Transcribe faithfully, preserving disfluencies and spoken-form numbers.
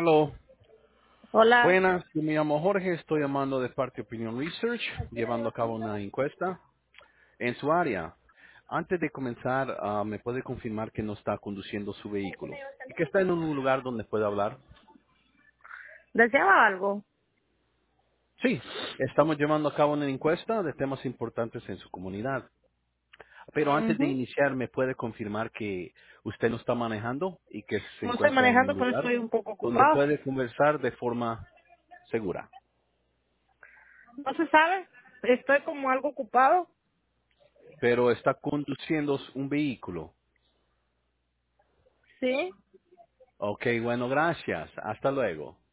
Aló. Hola. Buenas, yo me llamo Jorge, estoy llamando de parte de Opinion Research, llevando a cabo una encuesta en su área. Antes de comenzar, ah, ¿me puede confirmar que no está conduciendo su vehículo y que está en un lugar donde puede hablar? ¿Deseaba algo? Sí, estamos llevando a cabo una encuesta de temas importantes en su comunidad. Pero antes de Ujú. iniciar, ¿me puede confirmar que usted no está manejando y que se No estoy encuentra en manejando, un pero lugar estoy un poco donde ocupado. puede conversar de forma segura? No se sabe. Estoy como algo ocupado. Pero está conduciendo un vehículo. Sí. Ok, bueno, gracias. Hasta luego.